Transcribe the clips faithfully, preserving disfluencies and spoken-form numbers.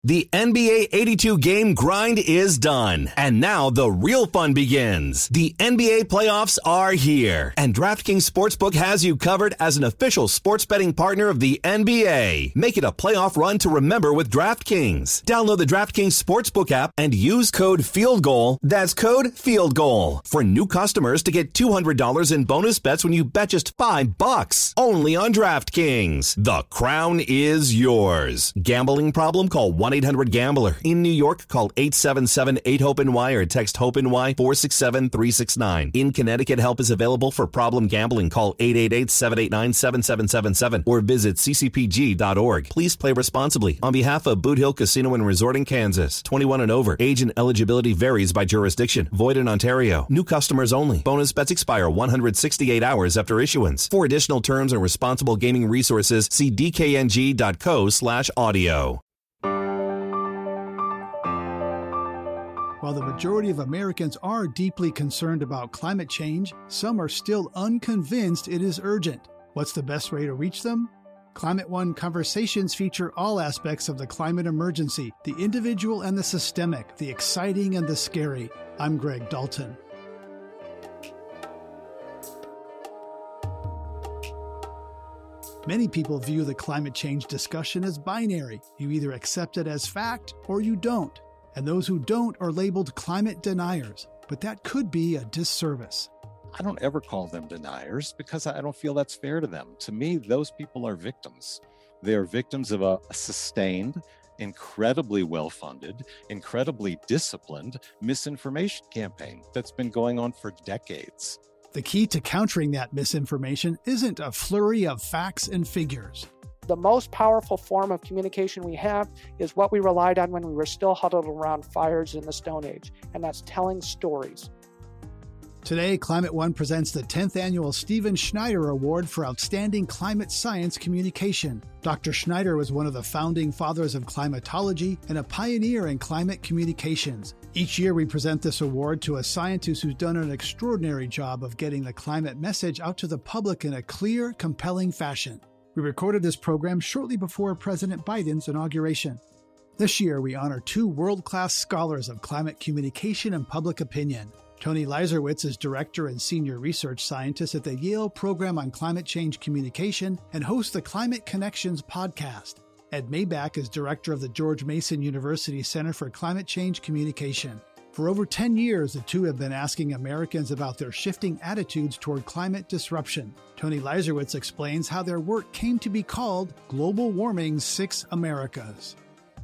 The N B A eighty-two game grind is done, and now the real fun begins. The N B A playoffs are here, and DraftKings Sportsbook has you covered as an official sports betting partner of the N B A. Make it a playoff run to remember with DraftKings. Download the DraftKings Sportsbook app and use code FIELDGOAL. That's code FIELDGOAL for new customers to get two hundred dollars in bonus bets when you bet just five bucks. Only on DraftKings. The crown is yours. Gambling problem? Call one eight hundred gambler. In New York, call eight seven seven eight hope N Y or text HOPE-NY four six seven three six nine. In Connecticut, help is available for problem gambling. Call eight eight eight seven eight nine seven seven seven seven or visit c c p g dot org. Please play responsibly. On behalf of Boot Hill Casino and Resort in Kansas, twenty-one and over. Age and eligibility varies by jurisdiction. Void in Ontario. New customers only. Bonus bets expire one hundred sixty-eight hours after issuance. For additional terms and responsible gaming resources, see d k n g dot co slash audio. While the majority of Americans are deeply concerned about climate change, some are still unconvinced it is urgent. What's the best way to reach them? Climate One conversations feature all aspects of the climate emergency, the individual and the systemic, the exciting and the scary. I'm Greg Dalton. Many people view the climate change discussion as binary. You either accept it as fact or you don't. And those who don't are labeled climate deniers, but that could be a disservice. I don't ever call them deniers because I don't feel that's fair to them. To me, those people are victims. They're victims of a, a sustained, incredibly well-funded, incredibly disciplined misinformation campaign that's been going on for decades. The key to countering that misinformation isn't a flurry of facts and figures. The most powerful form of communication we have is what we relied on when we were still huddled around fires in the Stone Age, and that's telling stories. Today, Climate One presents the tenth Annual Stephen Schneider Award for Outstanding Climate Science Communication. Doctor Schneider was one of the founding fathers of climatology and a pioneer in climate communications. Each year, we present this award to a scientist who's done an extraordinary job of getting the climate message out to the public in a clear, compelling fashion. We recorded this program shortly before President Biden's inauguration. This year, we honor two world-class scholars of climate communication and public opinion. Tony Leiserowitz is director and senior research scientist at the Yale Program on Climate Change Communication and hosts the Climate Connections podcast. Ed Maybach is director of the George Mason University Center for Climate Change Communication. For over ten years, the two have been asking Americans about their shifting attitudes toward climate disruption. Tony Leiserowitz explains how their work came to be called Global Warming's Six Americas.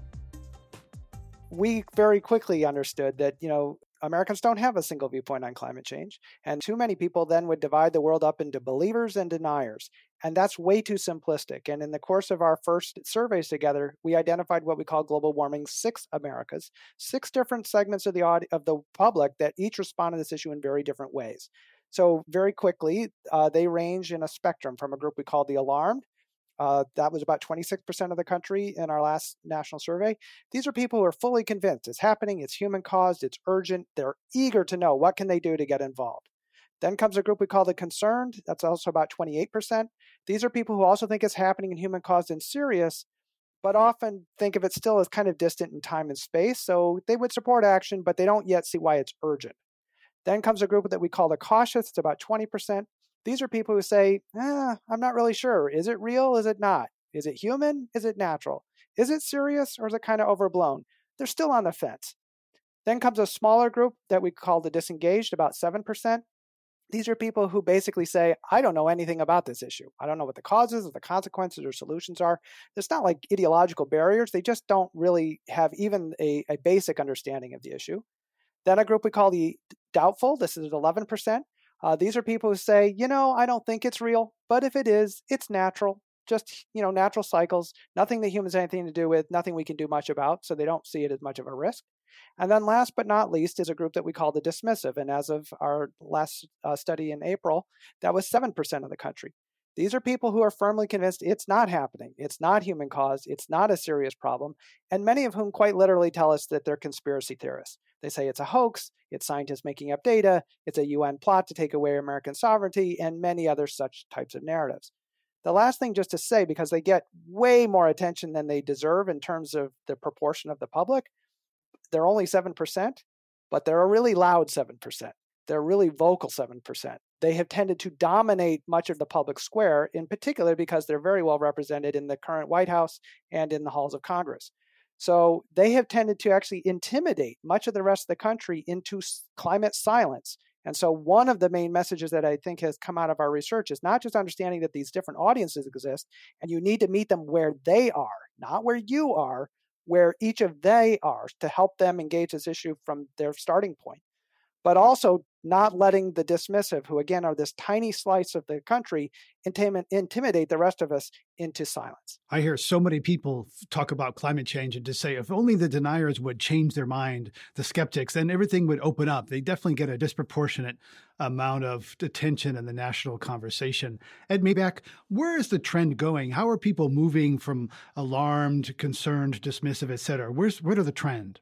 We very quickly understood that, you know, Americans don't have a single viewpoint on climate change, and too many people then would divide the world up into believers and deniers, and that's way too simplistic. And in the course of our first surveys together, we identified what we call Global Warming's Six Americas, six different segments of the aud- of the public that each respond to this issue in very different ways. So very quickly, uh, they range in a spectrum from a group we call the alarmed. Uh, that was about twenty-six percent of the country in our last national survey. These are people who are fully convinced it's happening, it's human-caused, it's urgent. They're eager to know what can they do to get involved. Then comes a group we call the concerned. That's also about twenty-eight percent. These are people who also think it's happening and human-caused and serious, but often think of it still as kind of distant in time and space. So they would support action, but they don't yet see why it's urgent. Then comes a group that we call the cautious. It's about twenty percent. These are people who say, eh, I'm not really sure. Is it real? Is it not? Is it human? Is it natural? Is it serious or is it kind of overblown? They're still on the fence. Then comes a smaller group that we call the disengaged, about seven percent. These are people who basically say, I don't know anything about this issue. I don't know what the causes or the consequences or solutions are. It's not like ideological barriers. They just don't really have even a, a basic understanding of the issue. Then a group we call the doubtful. This is eleven percent. Uh, these are people who say, you know, I don't think it's real, but if it is, it's natural. Just, you know, natural cycles, nothing that humans have anything to do with, nothing we can do much about, so they don't see it as much of a risk. And then last but not least is a group that we call the dismissive. And as of our last uh, study in April, that was seven percent of the country. These are people who are firmly convinced it's not happening, it's not human caused, it's not a serious problem, and many of whom quite literally tell us that they're conspiracy theorists. They say it's a hoax, it's scientists making up data, it's a U N plot to take away American sovereignty, and many other such types of narratives. The last thing just to say, because they get way more attention than they deserve in terms of the proportion of the public, they're only seven percent, but they're a really loud seven percent. They're a really vocal seven percent. They have tended to dominate much of the public square, in particular because they're very well represented in the current White House and in the halls of Congress. So they have tended to actually intimidate much of the rest of the country into climate silence. And so one of the main messages that I think has come out of our research is not just understanding that these different audiences exist, and you need to meet them where they are, not where you are, where each of they are, to help them engage this issue from their starting point, but also not letting the dismissive, who again are this tiny slice of the country, intim- intimidate the rest of us into silence. I hear so many people talk about climate change and just say, if only the deniers would change their mind, the skeptics, then everything would open up. They definitely get a disproportionate amount of attention in the national conversation. Ed Maibach, where is the trend going? How are people moving from alarmed, concerned, dismissive, et cetera? Where's, where are the trend?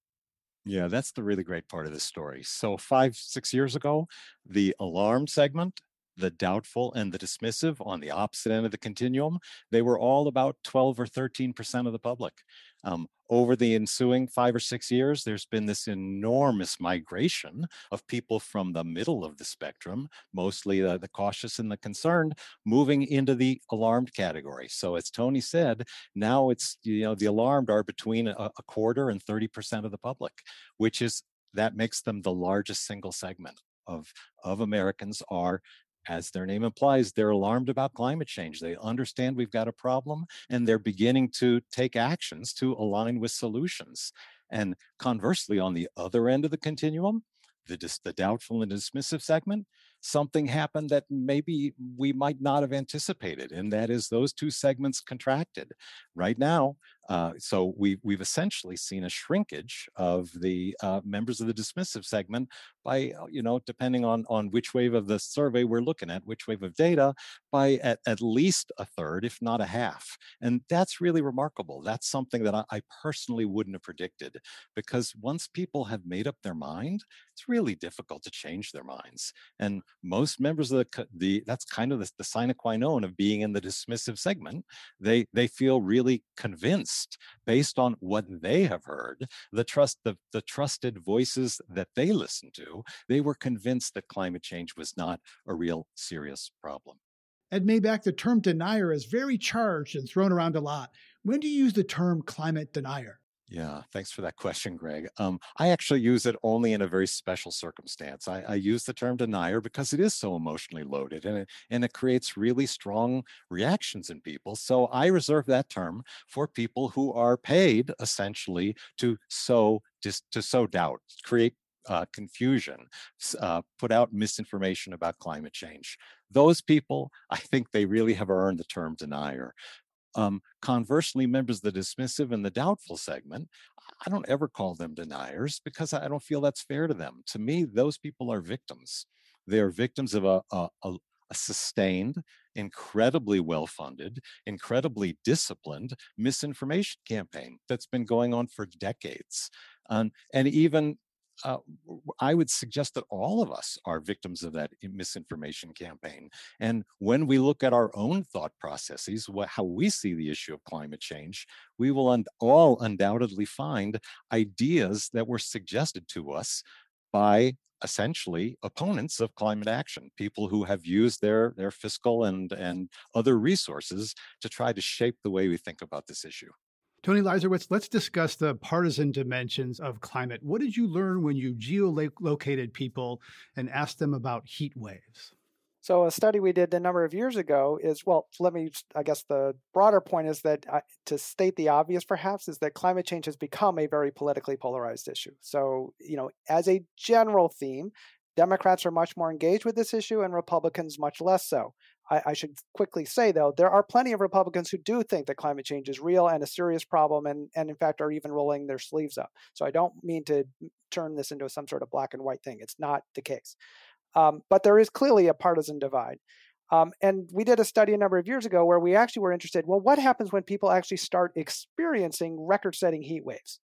Yeah, that's the really great part of this story. So five, six years ago, the alarmed segment, the doubtful, and the dismissive on the opposite end of the continuum, they were all about twelve or thirteen percent of the public. Um, over the ensuing five or six years, there's been this enormous migration of people from the middle of the spectrum, mostly uh, the cautious and the concerned, moving into the alarmed category. So as Tony said, now it's, you know, the alarmed are between a, a quarter and thirty percent of the public, which is, that makes them the largest single segment of, of Americans are, as their name implies, they're alarmed about climate change. They understand we've got a problem, and they're beginning to take actions to align with solutions. And conversely, on the other end of the continuum, the, dis- the doubtful and dismissive segment, something happened that maybe we might not have anticipated, and that is those two segments contracted. Right now, uh, so we, we've essentially seen a shrinkage of the uh, members of the dismissive segment by, you know, depending on, on which wave of the survey we're looking at, which wave of data, by at, at least a third, if not a half. And that's really remarkable. That's something that I, I personally wouldn't have predicted, because once people have made up their mind, it's really difficult to change their minds. And most members of the, the that's kind of the, the sine qua non of being in the dismissive segment. They they feel really convinced based on what they have heard, the trust the, the trusted voices that they listen to. They were convinced that climate change was not a real serious problem. Ed Maibach, the term denier is very charged and thrown around a lot. When do you use the term climate denier? Yeah, thanks for that question, Greg. Um, I actually use it only in a very special circumstance. I, I use the term denier because it is so emotionally loaded, and it, and it creates really strong reactions in people. So I reserve that term for people who are paid essentially to sow just to sow doubt, create uh, confusion, uh, put out misinformation about climate change. Those people, I think they really have earned the term denier. Um, conversely, members of the dismissive and the doubtful segment, I don't ever call them deniers because I don't feel that's fair to them. To me, those people are victims. They're victims of a, a, a, a sustained, incredibly well-funded, incredibly disciplined misinformation campaign that's been going on for decades. Um, and even Uh, I would suggest that all of us are victims of that misinformation campaign. And when we look at our own thought processes, what, how we see the issue of climate change, we will un- all undoubtedly find ideas that were suggested to us by essentially opponents of climate action, people who have used their, their fiscal and, and other resources to try to shape the way we think about this issue. Tony Leiserowitz, let's discuss the partisan dimensions of climate. What did you learn when you geolocated people and asked them about heat waves? So a study we did a number of years ago is, well, let me, I guess the broader point is that, uh, to state the obvious perhaps, is that climate change has become a very politically polarized issue. So, you know, as a general theme, Democrats are much more engaged with this issue and Republicans much less so. I, I should quickly say, though, there are plenty of Republicans who do think that climate change is real and a serious problem and, and in fact, are even rolling their sleeves up. So I don't mean to turn this into some sort of black and white thing. It's not the case. Um, but there is clearly a partisan divide. Um, and we did a study a number of years ago where we actually were interested, well, what happens when people actually start experiencing record-setting heat waves?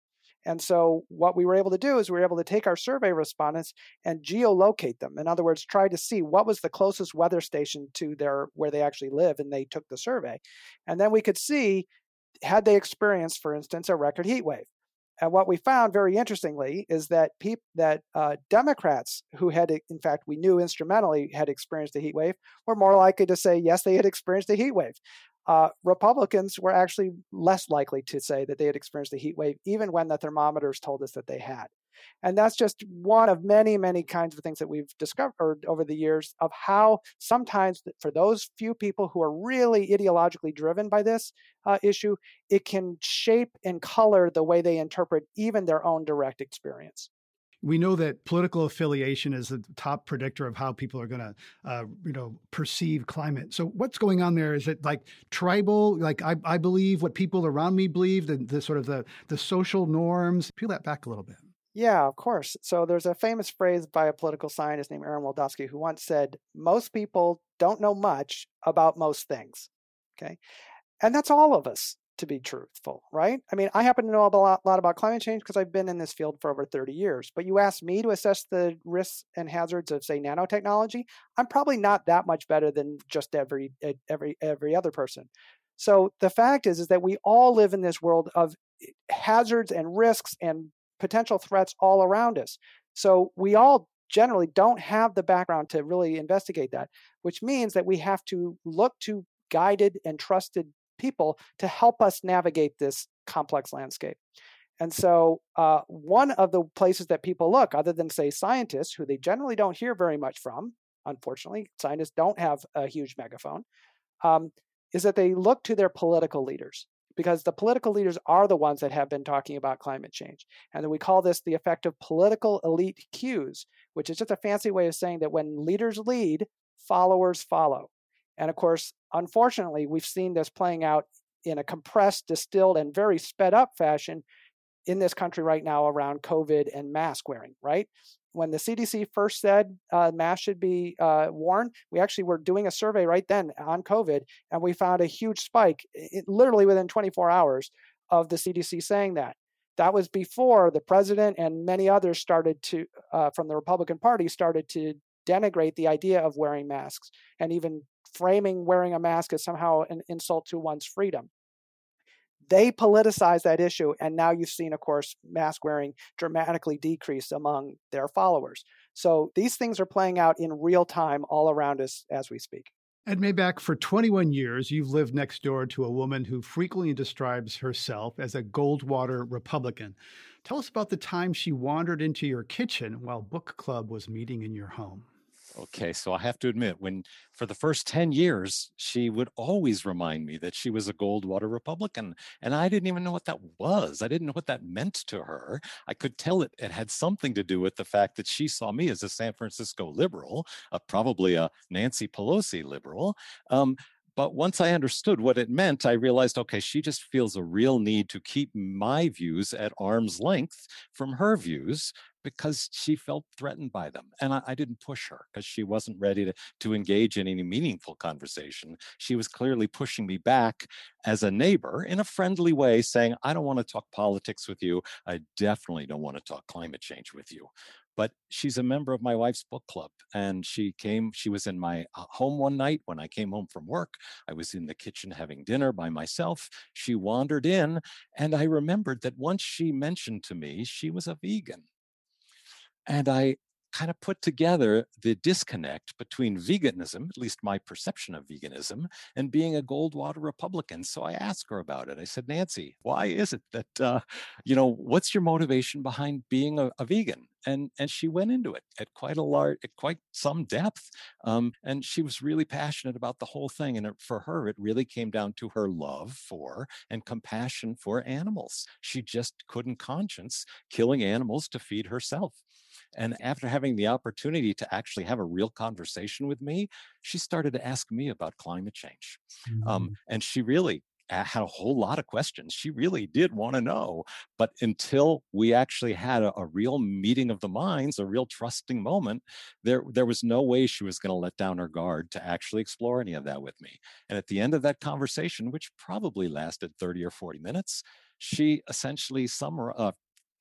And so what we were able to do is we were able to take our survey respondents and geolocate them. In other words, try to see what was the closest weather station to their where they actually live, and they took the survey. And then we could see, had they experienced, for instance, a record heat wave. And what we found, very interestingly, is that peop- that uh, Democrats who had, in fact, we knew instrumentally had experienced a heat wave, were more likely to say, yes, they had experienced a heat wave. Uh, Republicans were actually less likely to say that they had experienced a heat wave, even when the thermometers told us that they had. And that's just one of many, many kinds of things that we've discovered over the years of how sometimes for those few people who are really ideologically driven by this uh, issue, it can shape and color the way they interpret even their own direct experience. We know that political affiliation is the top predictor of how people are going to, uh, you know, perceive climate. So what's going on there? Is it like tribal? Like I, I believe what people around me believe, the, the sort of the, the social norms. Peel that back a little bit. Yeah, of course. So there's a famous phrase by a political scientist named Aaron Wildavsky who once said, most people don't know much about most things. Okay. And that's all of us, to be truthful, right? I mean, I happen to know a lot, lot about climate change because I've been in this field for over thirty years. But you ask me to assess the risks and hazards of, say, nanotechnology, I'm probably not that much better than just every every every other person. So the fact is, is that we all live in this world of hazards and risks and potential threats all around us. So we all generally don't have the background to really investigate that, which means that we have to look to guided and trusted people to help us navigate this complex landscape. And so uh, one of the places that people look, other than, say, scientists, who they generally don't hear very much from, unfortunately, scientists don't have a huge megaphone, um, is that they look to their political leaders, because the political leaders are the ones that have been talking about climate change. And then we call this the effect of political elite cues, which is just a fancy way of saying that when leaders lead, followers follow. And of course, unfortunately, we've seen this playing out in a compressed, distilled, and very sped up fashion in this country right now around COVID and mask wearing, right? When the C D C first said uh, masks should be uh, worn, we actually were doing a survey right then on COVID, and we found a huge spike, it, literally within twenty-four hours, of the C D C saying that. That was before the president and many others started to, uh, from the Republican Party, started to denigrate the idea of wearing masks and even framing wearing a mask as somehow an insult to one's freedom. They politicized that issue, and now you've seen, of course, mask wearing dramatically decrease among their followers. So these things are playing out in real time all around us as we speak. Ed Maybach, for twenty-one years, you've lived next door to a woman who frequently describes herself as a Goldwater Republican. Tell us about the time she wandered into your kitchen while book club was meeting in your home. Okay, so I have to admit, when for the first ten years, she would always remind me that she was a Goldwater Republican. And I didn't even know what that was. I didn't know what that meant to her. I could tell it, it had something to do with the fact that she saw me as a San Francisco liberal, uh, probably a Nancy Pelosi liberal. Um, But once I understood what it meant, I realized, okay, she just feels a real need to keep my views at arm's length from her views, because she felt threatened by them. And I, I didn't push her because she wasn't ready to, to engage in any meaningful conversation. She was clearly pushing me back as a neighbor in a friendly way, saying, I don't want to talk politics with you. I definitely don't want to talk climate change with you. But she's a member of my wife's book club. And she came, she was in my home one night when I came home from work. I was in the kitchen having dinner by myself. She wandered in, and I remembered that once she mentioned to me she was a vegan. And I kind of put together the disconnect between veganism, at least my perception of veganism, and being a Goldwater Republican. So I asked her about it. I said, Nancy, why is it that, uh, you know, what's your motivation behind being a, a vegan? And and she went into it at quite a large, at quite some depth. Um, and she was really passionate about the whole thing. And it, for her, it really came down to her love for and compassion for animals. She just couldn't conscience killing animals to feed herself. And after having the opportunity to actually have a real conversation with me, she started to ask me about climate change. Mm-hmm. Um, and she really had a whole lot of questions. She really did want to know. But until we actually had a, a real meeting of the minds, a real trusting moment, there, there was no way she was going to let down her guard to actually explore any of that with me. And at the end of that conversation, which probably lasted thirty or forty minutes, she essentially summarized, uh,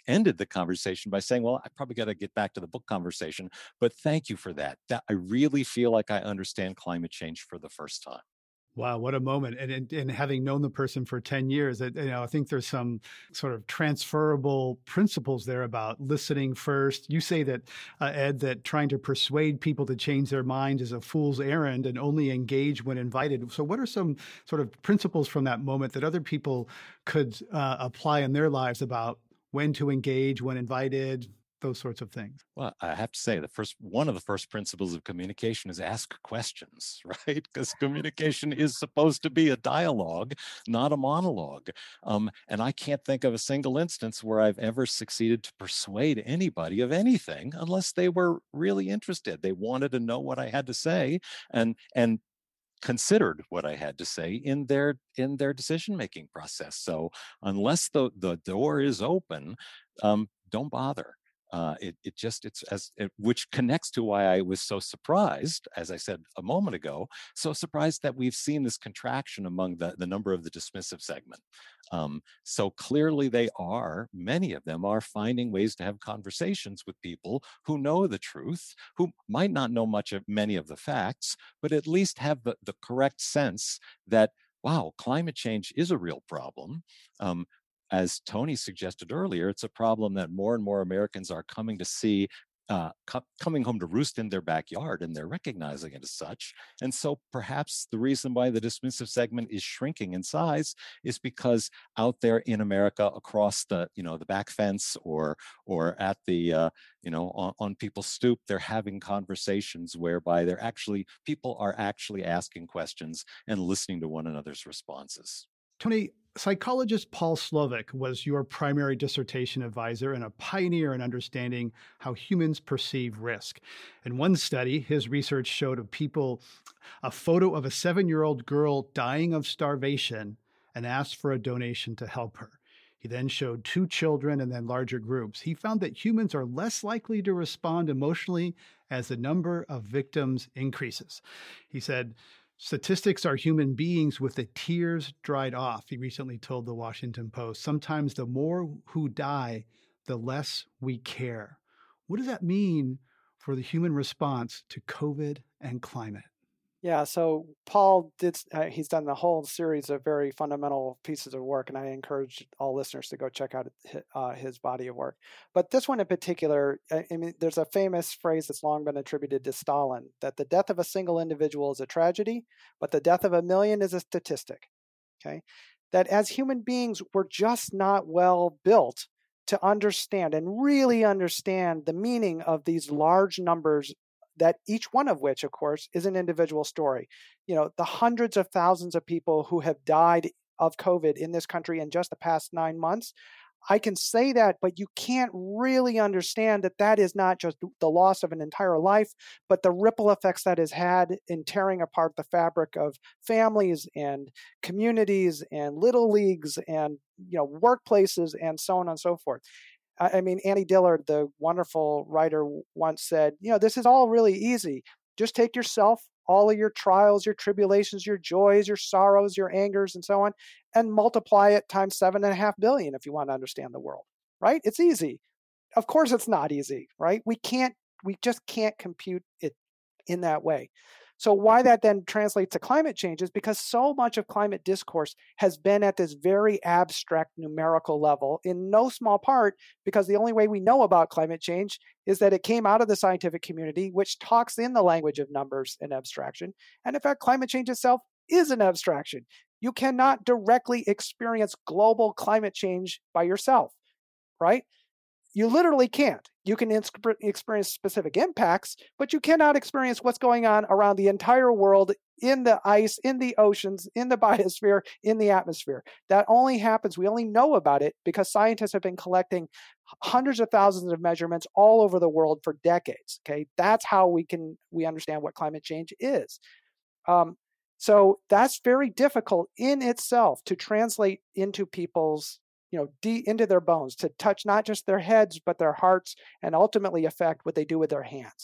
ended the conversation by saying, well, I probably got to get back to the book conversation, but thank you for that. That I really feel like I understand climate change for the first time. Wow, what a moment. And, and, and having known the person for ten years, you know, I think there's some sort of transferable principles there about listening first. You say that, uh, Ed, that trying to persuade people to change their mind is a fool's errand and only engage when invited. So what are some sort of principles from that moment that other people could uh, apply in their lives about when to engage, when invited, those sorts of things? Well, I have to say the first one of the first principles of communication is ask questions, right? Because communication is supposed to be a dialogue, not a monologue. Um, and I can't think of a single instance where I've ever succeeded to persuade anybody of anything unless they were really interested. They wanted to know what I had to say and and considered what I had to say in their in their decision-making process. So unless the, the door is open, um, don't bother. Uh, it, it just, it's as, it, which connects to why I was so surprised, as I said a moment ago, so surprised that we've seen this contraction among the, the number of the dismissive segment. Um, so clearly they are, many of them are finding ways to have conversations with people who know the truth, who might not know much of many of the facts, but at least have the, the correct sense that, wow, climate change is a real problem. Um, As Tony suggested earlier, it's a problem that more and more Americans are coming to see, uh, co- coming home to roost in their backyard, and they're recognizing it as such. And so perhaps the reason why the dismissive segment is shrinking in size is because out there in America, across the, you know, the back fence or or at the, uh, you know, on, on people's stoop, they're having conversations whereby they're actually, people are actually asking questions and listening to one another's responses. Tony, psychologist Paul Slovic was your primary dissertation advisor and a pioneer in understanding how humans perceive risk. In one study, his research showed of people a photo of a seven-year-old girl dying of starvation and asked for a donation to help her. He then showed two children and then larger groups. He found that humans are less likely to respond emotionally as the number of victims increases. He said, "Statistics are human beings with the tears dried off," he recently told the Washington Post. "Sometimes the more who die, the less we care." What does that mean for the human response to COVID and climate? Yeah, so Paul did, uh, he's done the whole series of very fundamental pieces of work, and I encourage all listeners to go check out uh, his body of work. But this one in particular, I mean, there's a famous phrase that's long been attributed to Stalin, that the death of a single individual is a tragedy, but the death of a million is a statistic, okay? That as human beings, we're just not well built to understand and really understand the meaning of these large numbers, that each one of which, of course, is an individual story. You know, the hundreds of thousands of people who have died of COVID in this country in just the past nine months, I can say that, but you can't really understand that that is not just the loss of an entire life, but the ripple effects that has had in tearing apart the fabric of families and communities and little leagues and, you know, workplaces and so on and so forth. I mean, Annie Dillard, the wonderful writer, once said, you know, this is all really easy. Just take yourself, all of your trials, your tribulations, your joys, your sorrows, your angers, and so on, and multiply it times seven and a half billion if you want to understand the world, right? It's easy. Of course, it's not easy, right? We can't, we just can't compute it in that way. So why that then translates to climate change is because so much of climate discourse has been at this very abstract numerical level, in no small part because the only way we know about climate change is that it came out of the scientific community, which talks in the language of numbers and abstraction. And in fact, climate change itself is an abstraction. You cannot directly experience global climate change by yourself, right? You literally can't. You can experience specific impacts, but you cannot experience what's going on around the entire world, in the ice, in the oceans, in the biosphere, in the atmosphere. That only happens, we only know about it because scientists have been collecting hundreds of thousands of measurements all over the world for decades. Okay, that's how we can we understand what climate change is. Um, so that's very difficult in itself to translate into people's, you know, de- into their bones, to touch not just their heads, but their hearts, and ultimately affect what they do with their hands.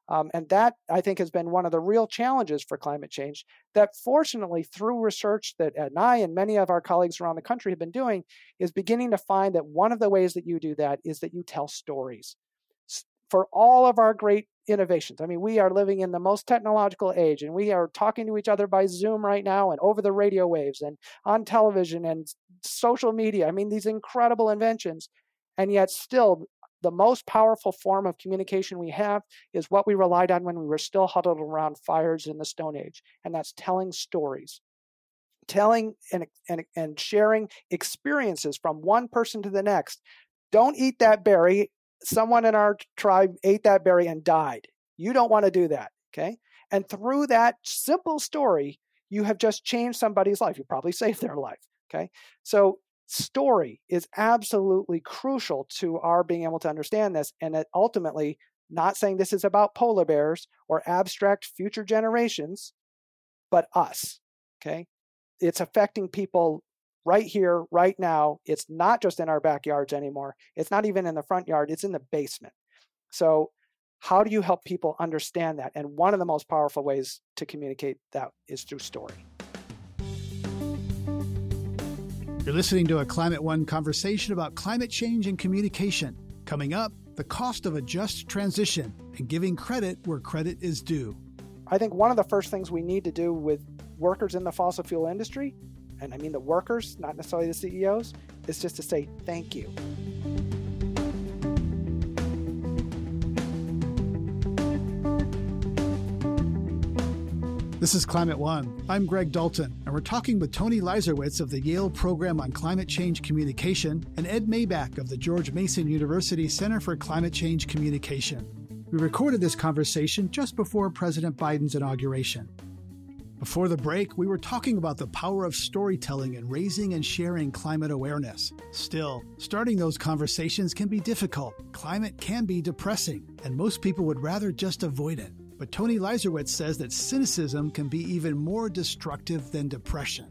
Um, and that, I think, has been one of the real challenges for climate change that, fortunately, through research that Ed and I and many of our colleagues around the country have been doing, is beginning to find that one of the ways that you do that is that you tell stories. For all of our great innovations, I mean, we are living in the most technological age, and we are talking to each other by Zoom right now and over the radio waves and on television and social media. I mean, these incredible inventions, and yet still, the most powerful form of communication we have is what we relied on when we were still huddled around fires in the Stone Age, and that's telling stories. Telling and, and, and sharing experiences from one person to the next. Don't eat that berry. Someone in our tribe ate that berry and died. You don't want to do that, okay? And through that simple story, you have just changed somebody's life. You probably saved their life, okay? So story is absolutely crucial to our being able to understand this, and it ultimately, not saying this is about polar bears or abstract future generations, but us, okay? It's affecting people right here, right now. It's not just in our backyards anymore. It's not even in the front yard. It's in the basement. So how do you help people understand that? And one of the most powerful ways to communicate that is through story. You're listening to a Climate One conversation about climate change and communication. Coming up, the cost of a just transition and giving credit where credit is due. I think one of the first things we need to do with workers in the fossil fuel industry, and I mean the workers, not necessarily the C E Os, is just to say thank you. This is Climate One. I'm Greg Dalton, and we're talking with Tony Leiserowitz of the Yale Program on Climate Change Communication and Ed Maybach of the George Mason University Center for Climate Change Communication. We recorded this conversation just before President Biden's inauguration. Before the break, we were talking about the power of storytelling in raising and sharing climate awareness. Still, starting those conversations can be difficult. Climate can be depressing, and most people would rather just avoid it. But Tony Leiserowitz says that cynicism can be even more destructive than depression.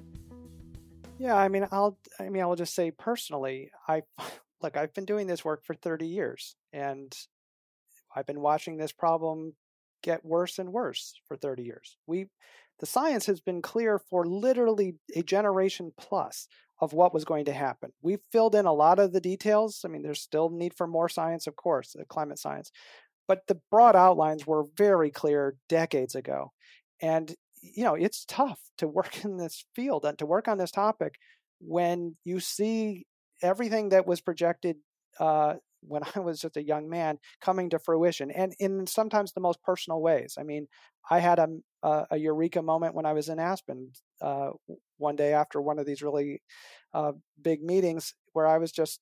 Yeah, I mean, I'll I mean, I'll just say personally, I look, I've been doing this work for thirty years, and I've been watching this problem get worse and worse for thirty years. We, the science has been clear for literally a generation plus of what was going to happen. We've filled in a lot of the details. I mean, there's still need for more science, of course, uh, climate science. But the broad outlines were very clear decades ago. And, you know, it's tough to work in this field and to work on this topic when you see everything that was projected uh, when I was just a young man coming to fruition, and in sometimes the most personal ways. I mean, I had a, a, a eureka moment when I was in Aspen uh, one day after one of these really uh, big meetings where I was just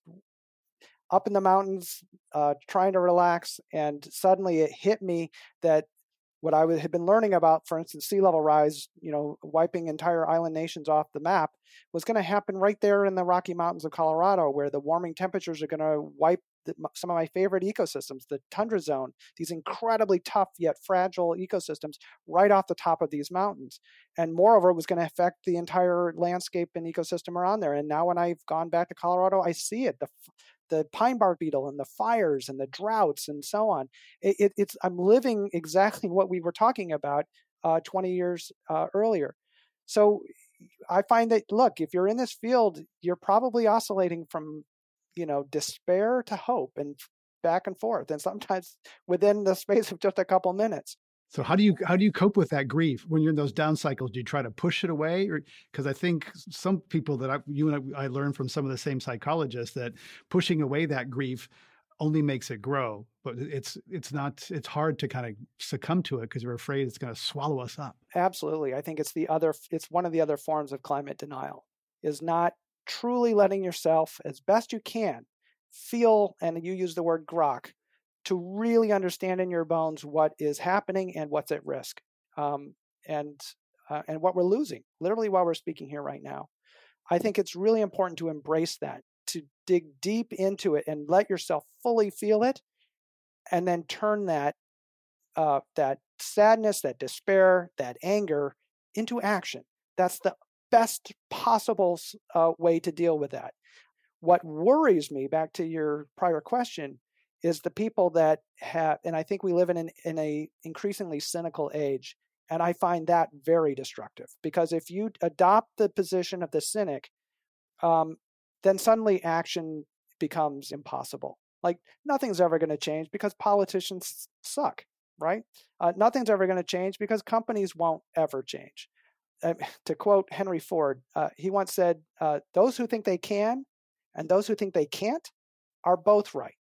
up in the mountains, uh, trying to relax, and suddenly it hit me that what I had been learning about, for instance, sea level rise, you know, wiping entire island nations off the map, was going to happen right there in the Rocky Mountains of Colorado, where the warming temperatures are going to wipe the, some of my favorite ecosystems, the tundra zone, these incredibly tough yet fragile ecosystems right off the top of these mountains. And moreover, it was going to affect the entire landscape and ecosystem around there. And now when I've gone back to Colorado, I see it. The the pine bark beetle and the fires and the droughts and so on. It, it, it's I'm living exactly what we were talking about uh, twenty years uh, earlier. So I find that, look, if you're in this field, you're probably oscillating from, you know, despair to hope and back and forth, and sometimes within the space of just a couple minutes. So how do you how do you cope with that grief when you're in those down cycles? Do you try to push it away, or because I think some people that I, you and I, I learned from some of the same psychologists that pushing away that grief only makes it grow, but it's it's not it's hard to kind of succumb to it because we're afraid it's going to swallow us up. Absolutely, I think it's the other it's one of the other forms of climate denial, is not truly letting yourself, as best you can, feel, and you use the word grok, to really understand in your bones what is happening and what's at risk, um, and uh, and what we're losing, literally while we're speaking here right now. I think it's really important to embrace that, to dig deep into it and let yourself fully feel it, and then turn that uh, that sadness, that despair, that anger into action. That's the best possible uh, way to deal with that. What worries me, back to your prior question, is the people that have, and I think we live in an in a increasingly cynical age, and I find that very destructive. Because if you adopt the position of the cynic, um, then suddenly action becomes impossible. Like nothing's ever going to change because politicians suck, right? Uh, nothing's ever going to change because companies won't ever change. Uh, to quote Henry Ford, uh, he once said, uh, those who think they can and those who think they can't are both right.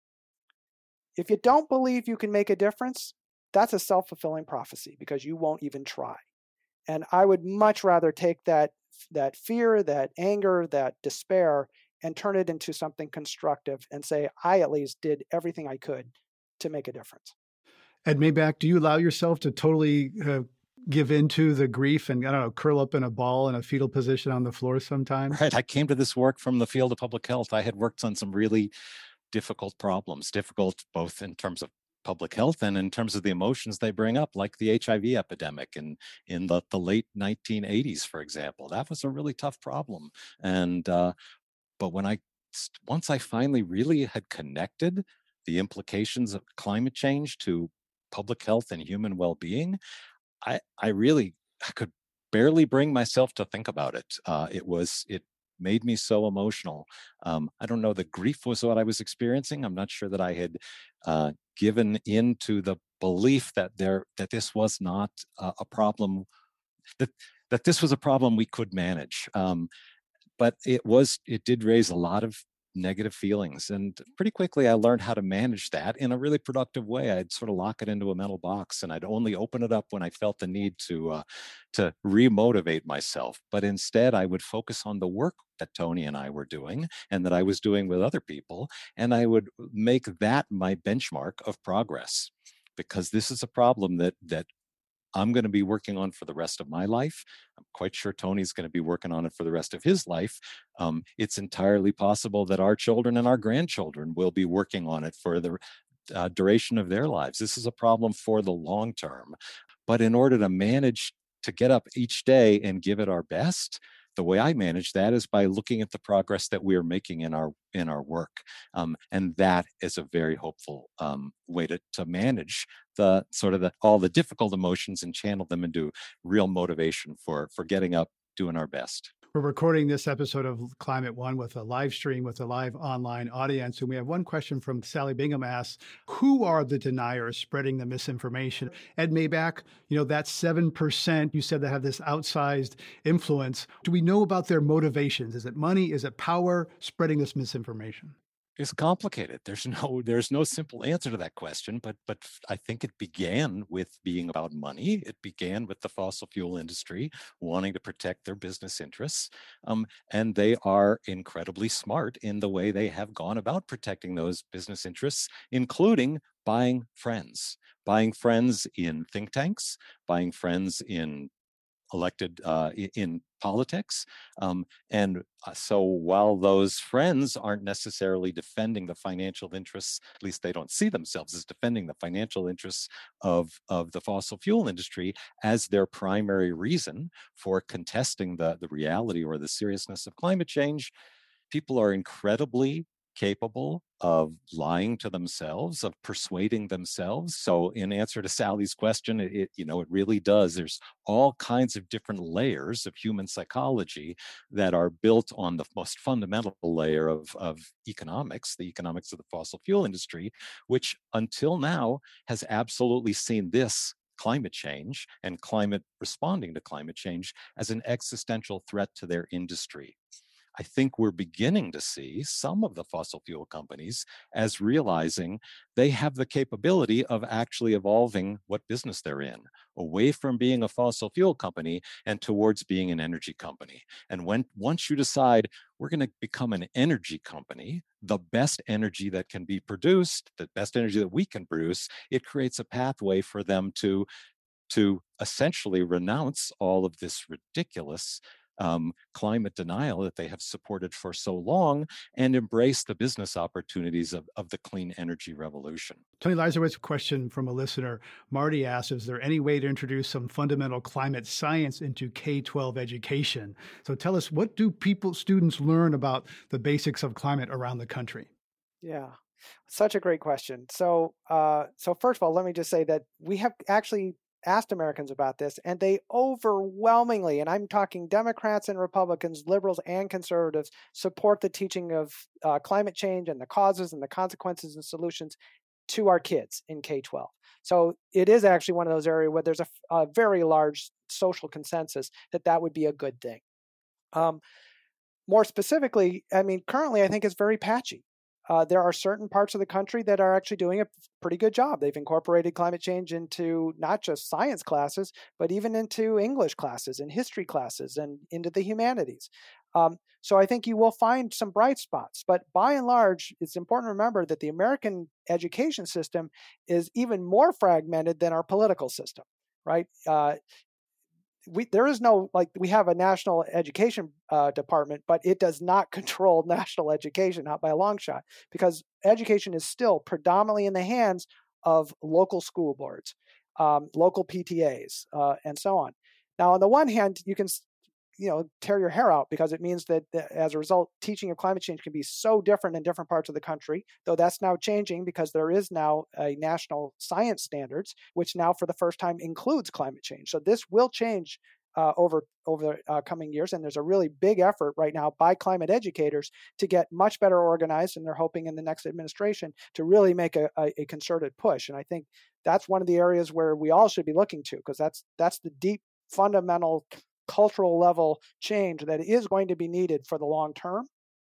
If you don't believe you can make a difference, that's a self-fulfilling prophecy because you won't even try. And I would much rather take that that fear, that anger, that despair, and turn it into something constructive and say, I at least did everything I could to make a difference. Ed Maibach, do you allow yourself to totally uh, give into the grief and, I don't know, curl up in a ball in a fetal position on the floor sometimes? Right. I came to this work from the field of public health. I had worked on some really difficult problems, difficult both in terms of public health and in terms of the emotions they bring up, like the H I V epidemic in, in the, the late nineteen eighties, for example. That was a really tough problem. And, uh, but when I, once I finally really had connected the implications of climate change to public health and human well-being, I, I really I could barely bring myself to think about it. Uh, it was, it made me so emotional. Um, I don't know, the grief was what I was experiencing. I'm not sure that I had uh, given into the belief that there that this was not uh, a problem, that that this was a problem we could manage. Um, but it was, it did raise a lot of negative feelings. And pretty quickly, I learned how to manage that in a really productive way. I'd sort of lock it into a mental box, and I'd only open it up when I felt the need to uh, to remotivate myself. But instead, I would focus on the work that Tony and I were doing and that I was doing with other people, and I would make that my benchmark of progress, because this is a problem that that I'm going to be working on for the rest of my life. I'm quite sure Tony's going to be working on it for the rest of his life. Um, it's entirely possible that our children and our grandchildren will be working on it for the uh, duration of their lives. This is a problem for the long term. But in order to manage to get up each day and give it our best, the way I manage that is by looking at the progress that we are making in our in our work, um, and that is a very hopeful um, way to to manage the sort of the all the difficult emotions and channel them into real motivation for for getting up, doing our best. We're recording this episode of Climate One with a live stream with a live online audience. And we have one question from Sally Bingham asks, who are the deniers spreading the misinformation? Ed Maibach, you know, that seven percent you said that have this outsized influence. Do we know about their motivations? Is it money? Is it power spreading this misinformation? It's complicated. There's no there's no simple answer to that question, but but I think it began with being about money. It began with the fossil fuel industry wanting to protect their business interests, um, and they are incredibly smart in the way they have gone about protecting those business interests, including buying friends, buying friends in think tanks, buying friends in elected uh, in politics. Um, and uh, so while those friends aren't necessarily defending the financial interests, at least they don't see themselves as defending the financial interests of, of the fossil fuel industry as their primary reason for contesting the, the reality or the seriousness of climate change, people are incredibly capable of lying to themselves, of persuading themselves. So in answer to Sally's question, it, you know, it really does. There's all kinds of different layers of human psychology that are built on the most fundamental layer of, of economics, the economics of the fossil fuel industry, which until now has absolutely seen this climate change and climate responding to climate change as an existential threat to their industry. I think we're beginning to see some of the fossil fuel companies as realizing they have the capability of actually evolving what business they're in, away from being a fossil fuel company and towards being an energy company. And when once you decide we're going to become an energy company, the best energy that can be produced, the best energy that we can produce, it creates a pathway for them to, to essentially renounce all of this ridiculous Um, climate denial that they have supported for so long and embrace the business opportunities of, of the clean energy revolution. Tony Leiserowitz, question from a listener. Marty asks, is there any way to introduce some fundamental climate science into K twelve education? So tell us, what do people, students learn about the basics of climate around the country? Yeah, such a great question. So, uh, so first of all, let me just say that we have actually asked Americans about this, and they overwhelmingly, and I'm talking Democrats and Republicans, liberals and conservatives, support the teaching of uh, climate change and the causes and the consequences and solutions to our kids in K twelve. So it is actually one of those areas where there's a, a very large social consensus that that would be a good thing. Um, more specifically, I mean, currently I think it's very patchy. Uh, there are certain parts of the country that are actually doing a pretty good job. They've incorporated climate change into not just science classes, but even into English classes and history classes and into the humanities. Um, so I think you will find some bright spots. But by and large, it's important to remember that the American education system is even more fragmented than our political system, right? Uh, We, there is no, like, we have a national education uh, department, but it does not control national education, not by a long shot, because education is still predominantly in the hands of local school boards, um, local P T As, uh, and so on. Now, on the one hand, you can, you know, tear your hair out because it means that, that as a result, teaching of climate change can be so different in different parts of the country, though that's now changing because there is now a national science standards, which now for the first time includes climate change. So this will change uh, over, over the uh, coming years. And there's a really big effort right now by climate educators to get much better organized. And they're hoping in the next administration to really make a, a, a concerted push. And I think that's one of the areas where we all should be looking to, because that's, that's the deep fundamental cultural level change that is going to be needed for the long term.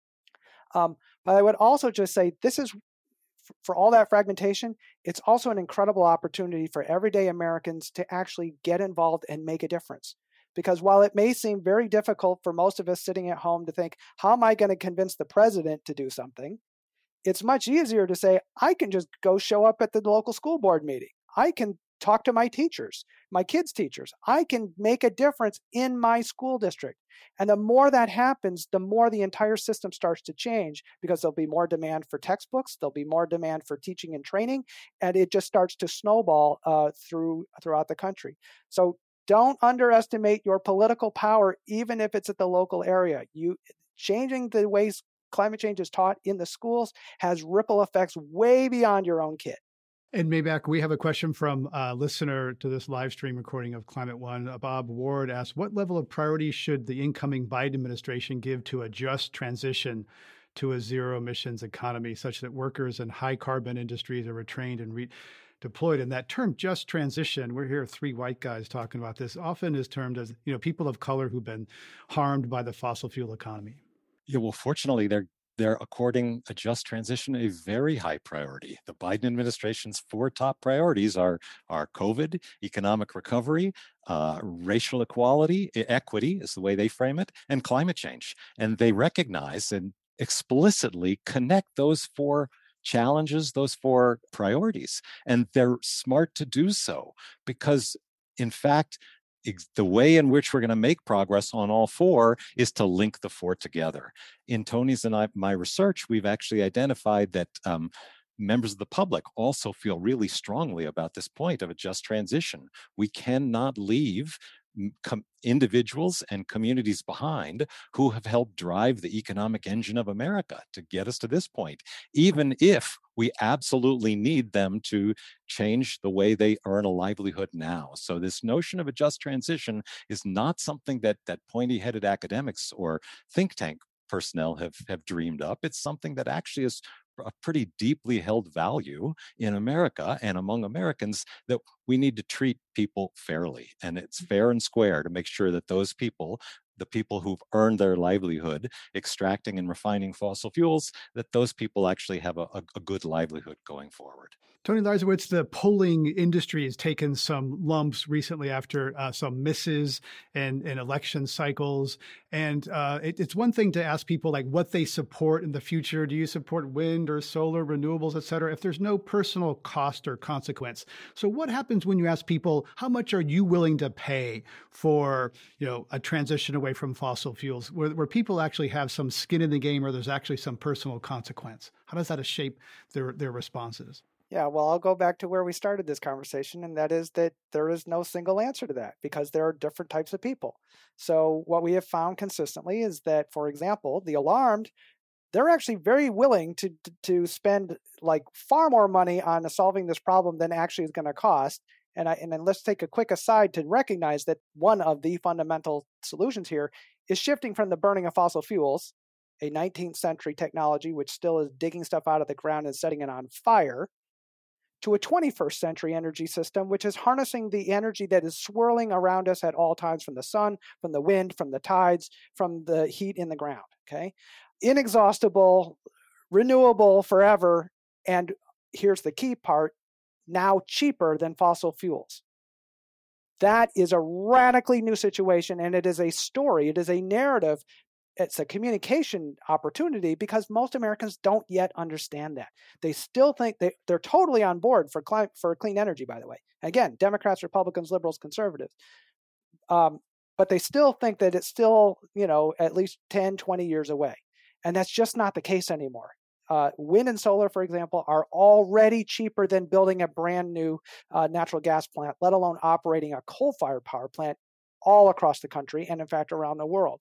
Um, but I would also just say this is, for all that fragmentation, it's also an incredible opportunity for everyday Americans to actually get involved and make a difference. Because while it may seem very difficult for most of us sitting at home to think, how am I going to convince the president to do something? It's much easier to say, I can just go show up at the local school board meeting. I can talk to my teachers, my kids' teachers. I can make a difference in my school district. And the more that happens, the more the entire system starts to change, because there'll be more demand for textbooks, there'll be more demand for teaching and training, and it just starts to snowball uh, through throughout the country. So don't underestimate your political power, even if it's at the local area. You changing the ways climate change is taught in the schools has ripple effects way beyond your own kid. And Maybach, we have a question from a listener to this live stream recording of Climate One. Bob Ward asks, what level of priority should the incoming Biden administration give to a just transition to a zero emissions economy, such that workers in high carbon industries are retrained and redeployed? And that term, just transition, we're here three white guys talking about this, often is termed as, you know, people of color who've been harmed by the fossil fuel economy. Yeah, well, fortunately, they're They're according a just transition a very high priority. The Biden administration's four top priorities are, are COVID, economic recovery, uh, racial equality, equity is the way they frame it, and climate change. And they recognize and explicitly connect those four challenges, those four priorities. And they're smart to do so because, in fact, the way in which we're going to make progress on all four is to link the four together. In Tony's and I, my research, we've actually identified that um, members of the public also feel really strongly about this point of a just transition. We cannot leave Com- individuals and communities behind who have helped drive the economic engine of America to get us to this point, even if we absolutely need them to change the way they earn a livelihood now. So this notion of a just transition is not something that that pointy-headed academics or think tank personnel have, have dreamed up. It's something that actually is a pretty deeply held value in America and among Americans, that we need to treat people fairly. And it's fair and square to make sure that those people, the people who've earned their livelihood extracting and refining fossil fuels, that those people actually have a, a, a good livelihood going forward. Tony Leiserowitz, the polling industry has taken some lumps recently after uh, some misses in, in election cycles. And uh, it, it's one thing to ask people like what they support in the future. Do you support wind or solar, renewables, et cetera, if there's no personal cost or consequence? So what happens when you ask people, how much are you willing to pay for, you know, a transition away from fossil fuels, where, where people actually have some skin in the game or there's actually some personal consequence? How does that shape their, their responses? Yeah, well, I'll go back to where we started this conversation, and that is that there is no single answer to that because there are different types of people. So what we have found consistently is that, for example, the alarmed, they're actually very willing to, to, to spend like far more money on solving this problem than actually is going to cost. And, I, and then let's take a quick aside to recognize that one of the fundamental solutions here is shifting from the burning of fossil fuels, a nineteenth century technology which still is digging stuff out of the ground and setting it on fire, to a twenty-first century energy system, which is harnessing the energy that is swirling around us at all times from the sun, from the wind, from the tides, from the heat in the ground, okay? Inexhaustible, renewable forever, and here's the key part, now cheaper than fossil fuels. That is a radically new situation, and it is a story, it is a narrative, it's a communication opportunity because most Americans don't yet understand that. They still think they, they're totally on board for, cli- for clean energy, by the way. Again, Democrats, Republicans, liberals, conservatives. Um, but they still think that it's still, you know, at least ten, twenty years away. And that's just not the case anymore. Uh, wind and solar, for example, are already cheaper than building a brand new uh, natural gas plant, let alone operating a coal-fired power plant all across the country and, in fact, around the world.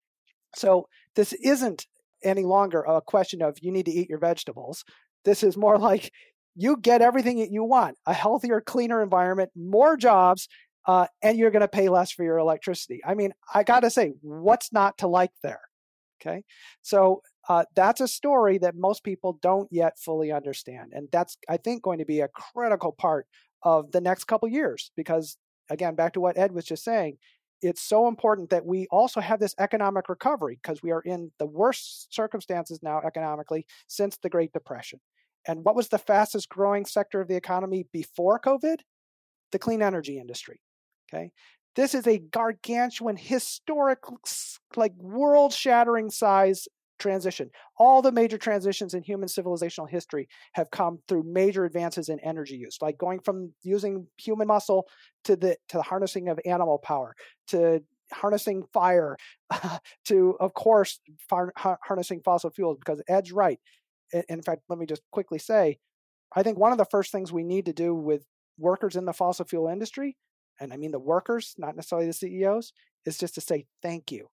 So this isn't any longer a question of you need to eat your vegetables. This is more like you get everything that you want, a healthier, cleaner environment, more jobs, uh, and you're going to pay less for your electricity. I mean, I got to say, what's not to like there? Okay, so uh, that's a story that most people don't yet fully understand. And that's, I think, going to be a critical part of the next couple years because, again, back to what Ed was just saying, it's so important that we also have this economic recovery because we are in the worst circumstances now economically since the Great Depression. And what was the fastest growing sector of the economy before COVID? The clean energy industry. Okay. This is a gargantuan, historic, like world-shattering size transition. All the major transitions in human civilizational history have come through major advances in energy use, like going from using human muscle to the to the harnessing of animal power, to harnessing fire, to, of course, far, harnessing fossil fuels, because Ed's right. In fact, let me just quickly say, I think one of the first things we need to do with workers in the fossil fuel industry, and I mean the workers, not necessarily the C E Os, is just to say thank you.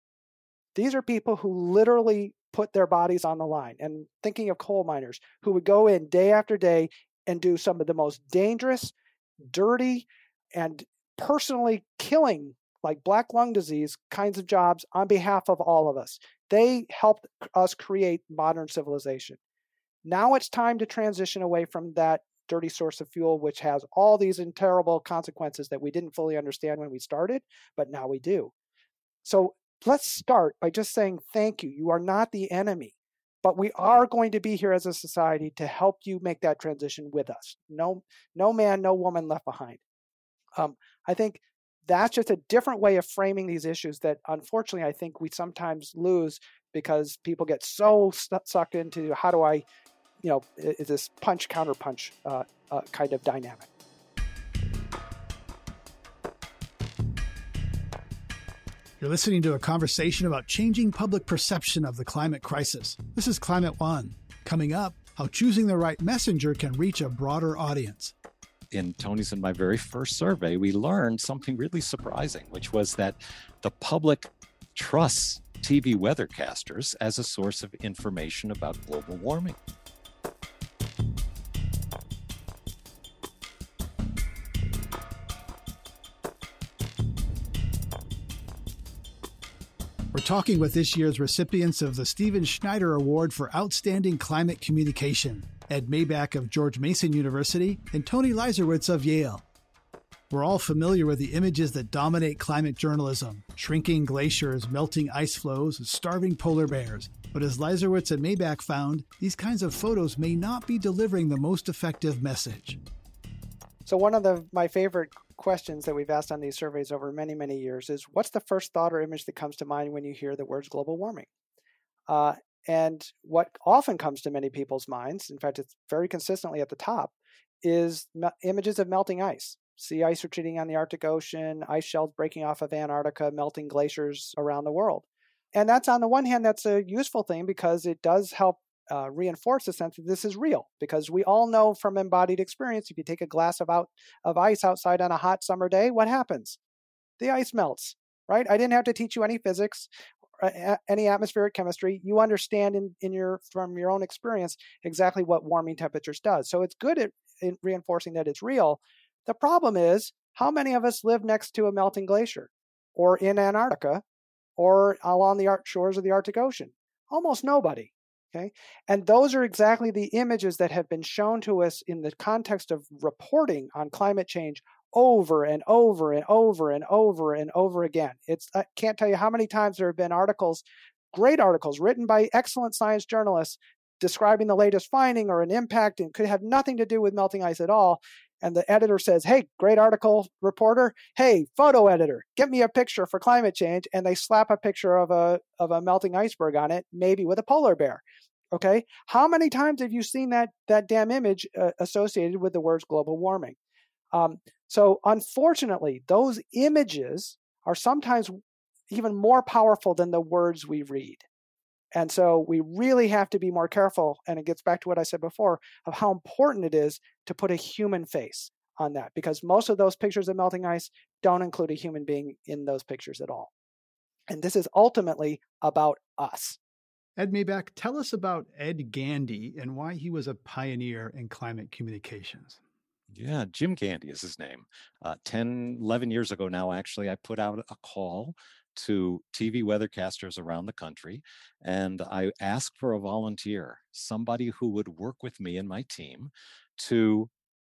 These are people who literally put their bodies on the line. And thinking of coal miners who would go in day after day and do some of the most dangerous, dirty, and personally killing, like black lung disease kinds of jobs on behalf of all of us. They helped us create modern civilization. Now it's time to transition away from that dirty source of fuel, which has all these terrible consequences that we didn't fully understand when we started, but now we do. So let's start by just saying thank you. You are not the enemy, but we are going to be here as a society to help you make that transition with us. No, no man, no woman left behind. Um, I think that's just a different way of framing these issues that, unfortunately, I think we sometimes lose because people get so st- sucked into how do I, you know, is this punch counter punch uh, uh, kind of dynamic. You're listening to a conversation about changing public perception of the climate crisis. This is Climate One. Coming up, how choosing the right messenger can reach a broader audience. In Tony's and my very first survey, we learned something really surprising, which was that the public trusts T V weathercasters as a source of information about global warming. We're talking with this year's recipients of the Stephen Schneider Award for Outstanding Climate Communication, Ed Maback of George Mason University and Tony Leiserowitz of Yale. We're all familiar with the images that dominate climate journalism: shrinking glaciers, melting ice flows, starving polar bears. But as Leiserowitz and Maback found, these kinds of photos may not be delivering the most effective message. So one of the my favorite questions that we've asked on these surveys over many, many years is, what's the first thought or image that comes to mind when you hear the words global warming? Uh, and what often comes to many people's minds, in fact, it's very consistently at the top, is me- images of melting ice. Sea ice retreating on the Arctic Ocean, ice shelves breaking off of Antarctica, melting glaciers around the world. And that's, on the one hand, that's a useful thing because it does help Uh, reinforce the sense that this is real, because we all know from embodied experience, if you take a glass of out of ice outside on a hot summer day, what happens? The ice melts, right? I didn't have to teach you any physics any atmospheric chemistry, you understand in, in your from your own experience exactly what warming temperatures does. So it's good at, at reinforcing that it's real. The problem is, how many of us live next to a melting glacier or in Antarctica or along the shores of the Arctic Ocean? Almost nobody. Okay. And those are exactly the images that have been shown to us in the context of reporting on climate change over and over and over and over and over again. It's I can't tell you how many times there have been articles, great articles written by excellent science journalists describing the latest finding or an impact and could have nothing to do with melting ice at all. And the editor says, hey, great article, reporter. Hey, photo editor, get me a picture for climate change. And they slap a picture of a of a melting iceberg on it, maybe with a polar bear. Okay. How many times have you seen that that damn image uh, associated with the words global warming? Um, so unfortunately, those images are sometimes even more powerful than the words we read. And so we really have to be more careful, and it gets back to what I said before, of how important it is to put a human face on that, because most of those pictures of melting ice don't include a human being in those pictures at all. And this is ultimately about us. Ed Maibach, tell us about Ed Gandy and why he was a pioneer in climate communications. Yeah, Jim Gandy is his name. Uh, ten, eleven years ago now, actually, I put out a call to T V weathercasters around the country, and I asked for a volunteer, somebody who would work with me and my team to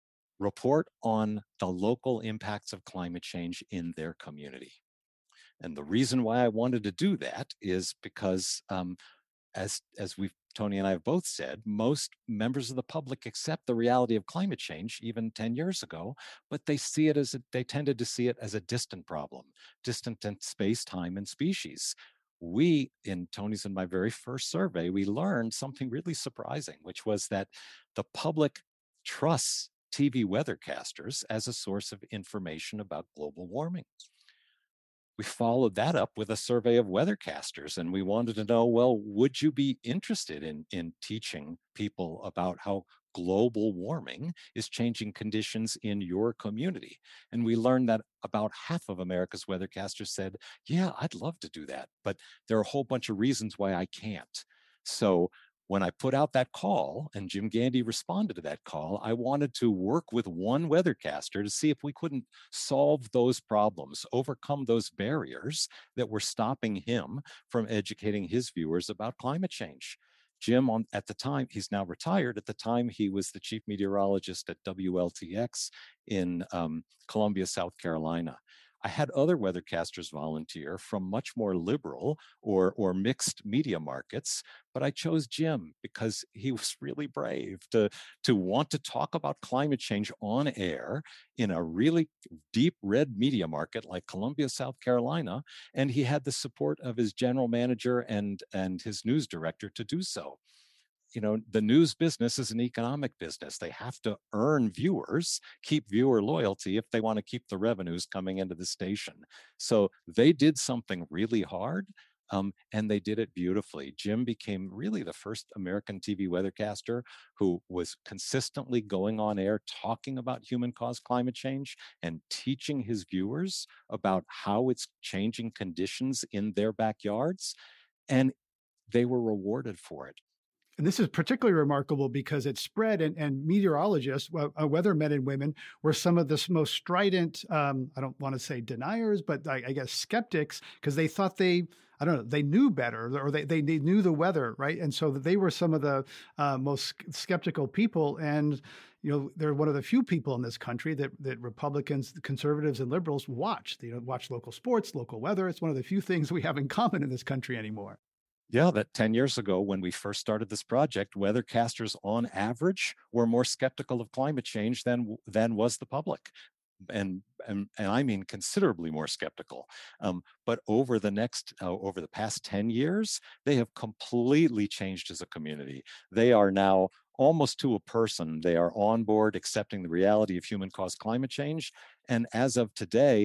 report on the local impacts of climate change in their community. And the reason why I wanted to do that is because um, as as we've Tony and I have both said, most members of the public accept the reality of climate change even ten years ago, but they see it as a, they tended to see it as a distant problem, distant in space, time, and species. We, in Tony's and my very first survey, we learned something really surprising, which was that the public trusts T V weathercasters as a source of information about global warming. We followed that up with a survey of weathercasters, and we wanted to know, well, would you be interested in, in teaching people about how global warming is changing conditions in your community? And we learned that about half of America's weathercasters said, yeah, I'd love to do that, but there are a whole bunch of reasons why I can't. So when I put out that call and Jim Gandy responded to that call, I wanted to work with one weathercaster to see if we couldn't solve those problems, overcome those barriers that were stopping him from educating his viewers about climate change. Jim, on, at the time, he's now retired. At the time, he was the chief meteorologist at W L T X in um, Columbia, South Carolina. I had other weathercasters volunteer from much more liberal or, or mixed media markets, but I chose Jim because he was really brave to, to want to talk about climate change on air in a really deep red media market like Columbia, South Carolina, and he had the support of his general manager and, and his news director to do so. You know, the news business is an economic business. They have to earn viewers, keep viewer loyalty if they want to keep the revenues coming into the station. So they did something really hard, um, and they did it beautifully. Jim became really the first American T V weathercaster who was consistently going on air talking about human-caused climate change and teaching his viewers about how it's changing conditions in their backyards, and they were rewarded for it. And this is particularly remarkable because it spread, and, and meteorologists, uh, weathermen and women, were some of the most strident, um, I don't want to say deniers, but I, I guess skeptics, because they thought they, I don't know, they knew better, or they, they, they knew the weather, right? And so they were some of the uh, most skeptical people. And, you know, they're one of the few people in this country that, that Republicans, conservatives, and liberals watch. They, you know, watch local sports, local weather. It's one of the few things we have in common in this country anymore. Yeah, that ten years ago, when we first started this project, weathercasters on average were more skeptical of climate change than than was the public. And, and and I mean considerably more skeptical. Um, but over the next, uh, over the past ten years, they have completely changed as a community. They are now almost to a person. They are on board accepting the reality of human-caused climate change. And as of today,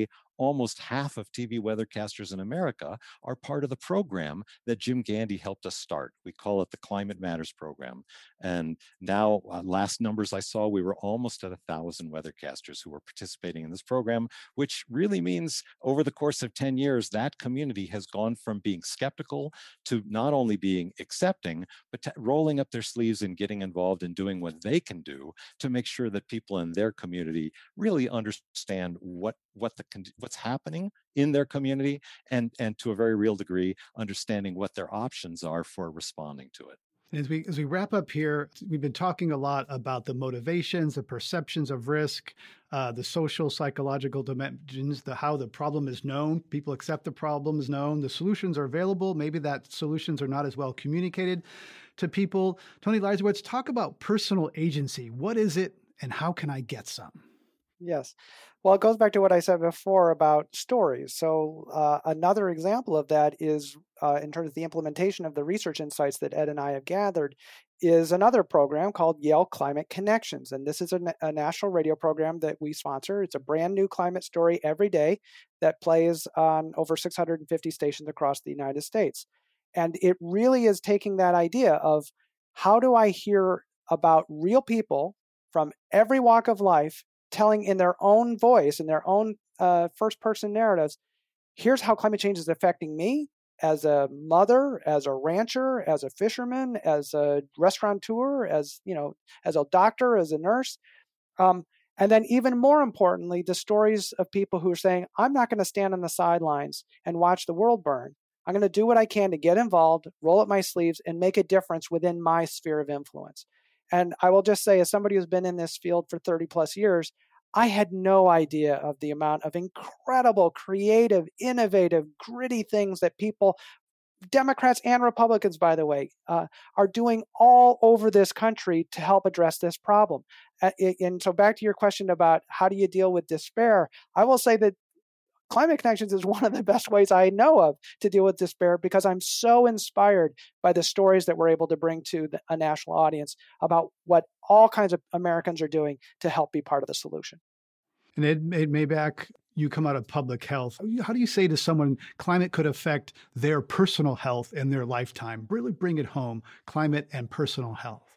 almost half of T V weathercasters in America are part of the program that Jim Gandy helped us start. We call it the Climate Matters program. And now, uh, last numbers I saw, we were almost at a thousand weathercasters who were participating in this program, which really means over the course of ten years, that community has gone from being skeptical to not only being accepting, but to rolling up their sleeves and getting involved in doing what they can do to make sure that people in their community really understand what what the what's happening in their community, and and to a very real degree understanding what their options are for responding to it. As we as we wrap up here, we've been talking a lot about the motivations, the perceptions of risk, uh, the social, psychological dimensions, the how the problem is known. People accept the problem is known. The solutions are available. Maybe that solutions are not as well communicated to people. Tony Leiserowitz, talk about personal agency. What is it, and how can I get some? Yes. Well, it goes back to what I said before about stories. So uh, another example of that is uh, in terms of the implementation of the research insights that Ed and I have gathered is another program called Yale Climate Connections. And this is a, a national radio program that we sponsor. It's a brand new climate story every day that plays on over six hundred fifty stations across the United States. And it really is taking that idea of how do I hear about real people from every walk of life telling in their own voice, in their own uh, first-person narratives, here's how climate change is affecting me as a mother, as a rancher, as a fisherman, as a restaurateur, as you know, as a doctor, as a nurse. Um, and then even more importantly, the stories of people who are saying, I'm not going to stand on the sidelines and watch the world burn. I'm going to do what I can to get involved, roll up my sleeves, and make a difference within my sphere of influence. And I will just say, as somebody who's been in this field for thirty plus years, I had no idea of the amount of incredible, creative, innovative, gritty things that people, Democrats and Republicans, by the way, uh, are doing all over this country to help address this problem. Uh, and so back to your question about how do you deal with despair, I will say that Climate Connections is one of the best ways I know of to deal with despair, because I'm so inspired by the stories that we're able to bring to the, a national audience about what all kinds of Americans are doing to help be part of the solution. And Ed, Ed Maibach, you come out of public health. How do you say to someone climate could affect their personal health in their lifetime? Really bring it home, climate and personal health.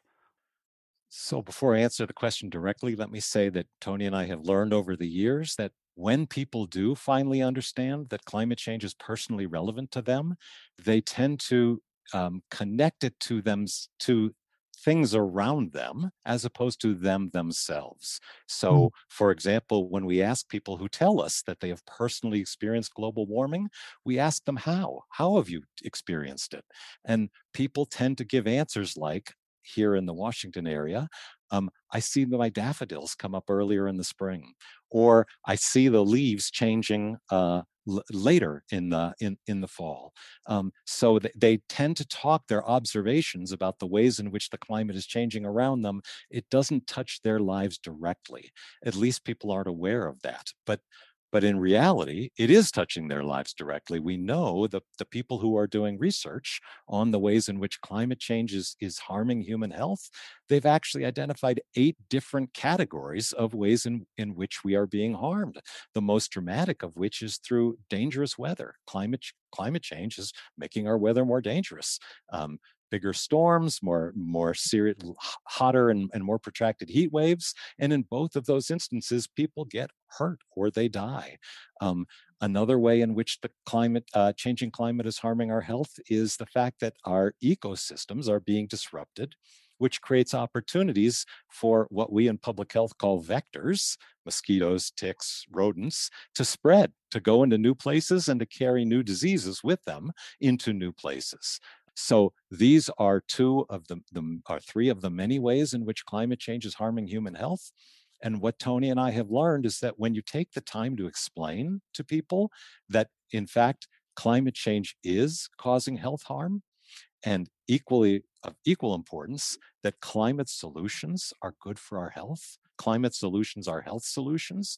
So before I answer the question directly, let me say that Tony and I have learned over the years that when people do finally understand that climate change is personally relevant to them, they tend to um, connect it to them, to things around them as opposed to them themselves. So, mm. for example, when we ask people who tell us that they have personally experienced global warming, we ask them how. How have you experienced it? And people tend to give answers like, here in the Washington area, um, I see my daffodils come up earlier in the spring, or I see the leaves changing uh, l- later in the in, in the fall. Um, so th- they tend to talk their observations about the ways in which the climate is changing around them. It doesn't touch their lives directly. At least people aren't aware of that. But But in reality, it is touching their lives directly. We know that the people who are doing research on the ways in which climate change is, is harming human health, they've actually identified eight different categories of ways in, in which we are being harmed, the most dramatic of which is through dangerous weather. Climate, climate change is making our weather more dangerous. Um, bigger storms, more more serious, hotter and, and more protracted heat waves. And in both of those instances, people get hurt or they die. Um, another way in which the climate, uh, changing climate is harming our health is the fact that our ecosystems are being disrupted, which creates opportunities for what we in public health call vectors, mosquitoes, ticks, rodents, to spread, to go into new places and to carry new diseases with them into new places. So these are two of the, the are three of the many ways in which climate change is harming human health. And what Tony and I have learned is that when you take the time to explain to people that, in fact, climate change is causing health harm, and equally of equal importance, that climate solutions are good for our health, climate solutions are health solutions,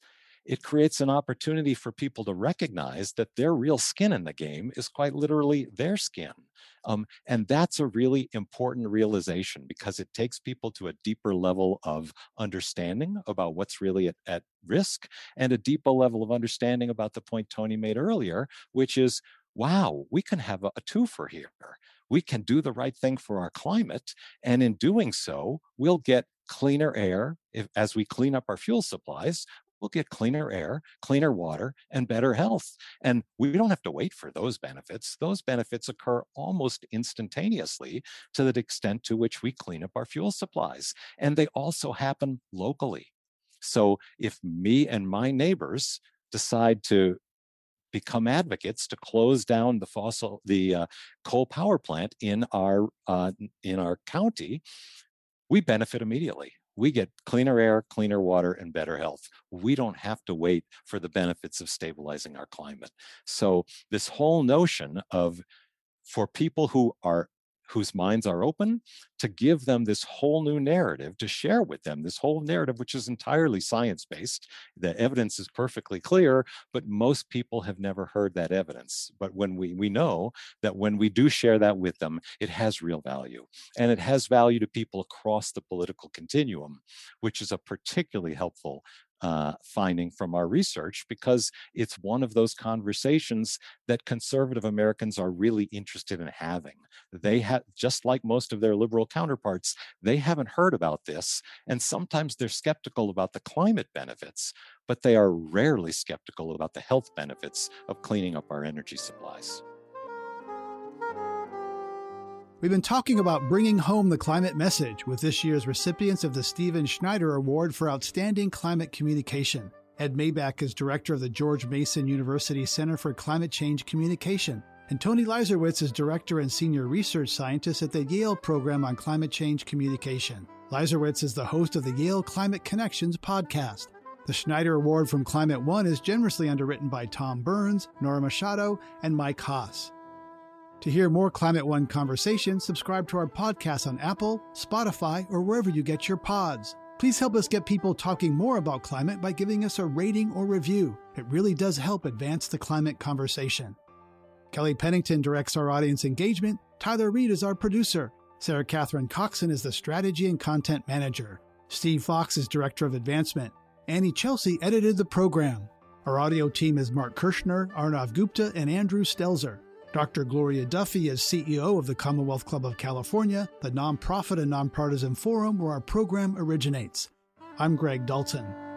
it creates an opportunity for people to recognize that their real skin in the game is quite literally their skin. Um, and that's a really important realization because it takes people to a deeper level of understanding about what's really at, at risk and a deeper level of understanding about the point Tony made earlier, which is, wow, we can have a, a twofer here. We can do the right thing for our climate. And in doing so, we'll get cleaner air if, as we clean up our fuel supplies. We'll get cleaner air, cleaner water, and better health. And we don't have to wait for those benefits. Those benefits occur almost instantaneously to the extent to which we clean up our fuel supplies. And they also happen locally. So if me and my neighbors decide to become advocates to close down the fossil, the uh, coal power plant in our uh, in our county, we benefit immediately. We get cleaner air, cleaner water, and better health. We don't have to wait for the benefits of stabilizing our climate. So this whole notion of, for people who are whose minds are open, to give them this whole new narrative, to share with them this whole narrative, which is entirely science-based. The evidence is perfectly clear, but most people have never heard that evidence. But when we, we know that when we do share that with them, it has real value. And it has value to people across the political continuum, which is a particularly helpful Uh, finding from our research, because it's one of those conversations that conservative Americans are really interested in having. They have, just like most of their liberal counterparts, they haven't heard about this, and sometimes they're skeptical about the climate benefits, but they are rarely skeptical about the health benefits of cleaning up our energy supplies. We've been talking about bringing home the climate message with this year's recipients of the Stephen Schneider Award for Outstanding Climate Communication. Ed Maybach is director of the George Mason University Center for Climate Change Communication, and Tony Leiserowitz is director and senior research scientist at the Yale Program on Climate Change Communication. Leiserowitz is the host of the Yale Climate Connections podcast. The Schneider Award from Climate One is generously underwritten by Tom Burns, Nora Machado, and Mike Haas. To hear more Climate One conversations, subscribe to our podcast on Apple, Spotify, or wherever you get your pods. Please help us get people talking more about climate by giving us a rating or review. It really does help advance the climate conversation. Kelly Pennington directs our audience engagement. Tyler Reed is our producer. Sarah Catherine Coxon is the strategy and content manager. Steve Fox is director of advancement. Annie Chelsea edited the program. Our audio team is Mark Kirshner, Arnav Gupta, and Andrew Stelzer. Doctor Gloria Duffy is C E O of the Commonwealth Club of California, the nonprofit and nonpartisan forum where our program originates. I'm Greg Dalton.